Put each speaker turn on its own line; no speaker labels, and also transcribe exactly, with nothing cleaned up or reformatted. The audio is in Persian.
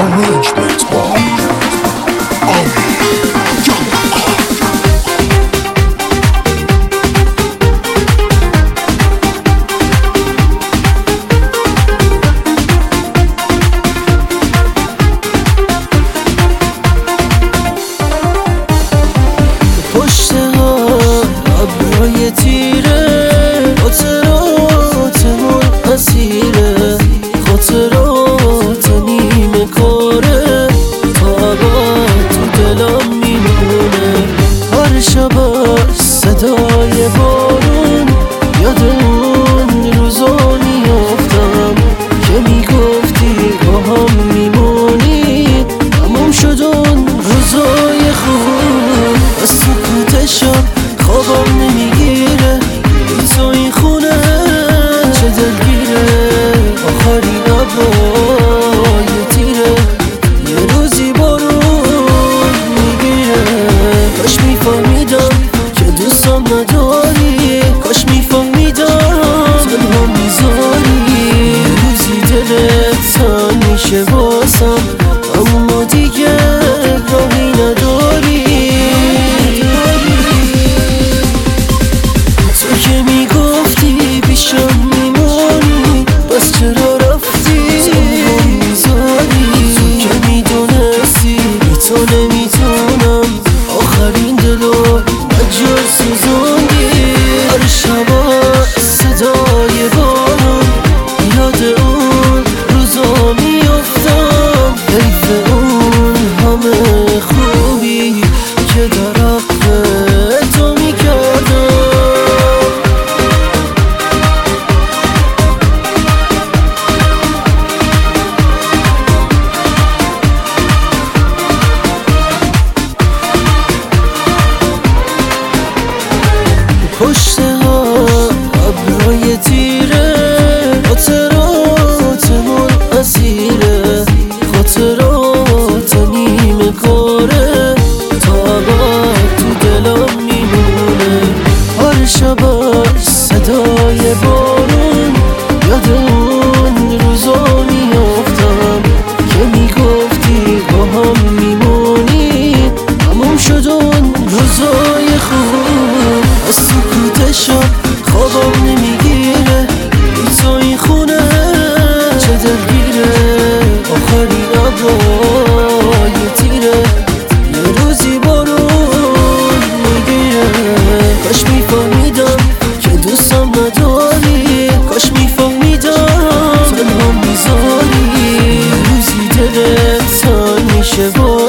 Arrangements by Ami
پشت ها ابرای تیره خاطراتمون اسیره خاطرات نیمه کاره تا تو دلم میمونه هر شب صدای بارون یاد اون روزا میافتم که میگفتی با هم میمونی تموم شد اون روزای خوب از سکوتشم خوابم نمیگیره تو این خونه چه دلگیره آخرین ابرای تیره یه روزی بارون میگیره کاش میفهمیدم که دوستم نداری کاش میفهمیدم تنها میذاری یه روزی دلت تنگ میشه واسم اما دیگه راهی نداری تو که میگفتی پیشم میمونی بس چرا رفتی تنها میذاری تو که میدونستی بی تو نمیتونم آخرین دلو مجال سوزوندی هر شبا صدای بارون یاد اون روزا میافتم حیف اون همه خوبی که در حق تو میکردم پشت ها ابرای تیره خاطراتمون اسیره خاطرات نیمه کاره تا تو دلم میمونه هر شب صدای بارون یاد اون روزا میافتم که میگفتی با هم میمونی تموم شد اون روزای خوب از سکوتشم خوابم نمیگیره تو این خونه چه دلگیره آخرین ابرای تیره یه روزی بارون میگیره کاش میفهمیدم که دوستم نداری کاش میفهمیدم تنها میذاری یه روزی دلت تنگ میشه